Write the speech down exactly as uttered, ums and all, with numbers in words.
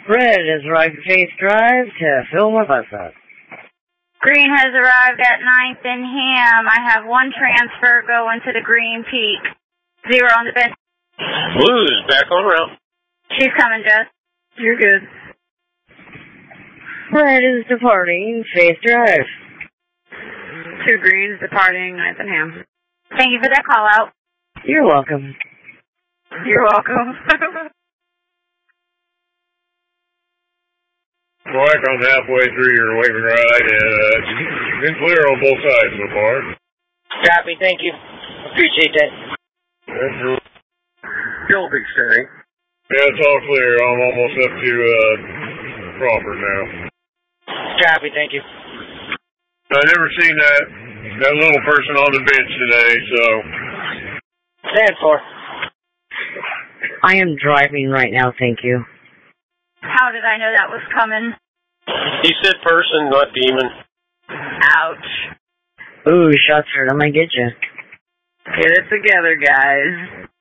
Red has arrived at Faith Drive to fill my bus up. Green has arrived at ninth and Ham. I have one transfer going to the Green Peak. Zero on the best. Blue is back on route. She's coming, Jess. You're good. Red is departing Faith Drive. Two Greens departing ninth and Ham. Thank you for that call out. You're welcome. You're welcome. Mike, I'm halfway through your waving ride, and uh, it's been clear on both sides so far. Copy, thank you. Appreciate that. That's cool. Still big steady. Yeah, it's all clear. I'm almost up to uh, Crawford now. Copy, thank you. I've never seen that that little person on the bench today, so. Stand for. I am driving right now, thank you. How did I know that was coming? He said person, not demon. Ouch. Ooh, shots heard. I might get you. Get it together, guys.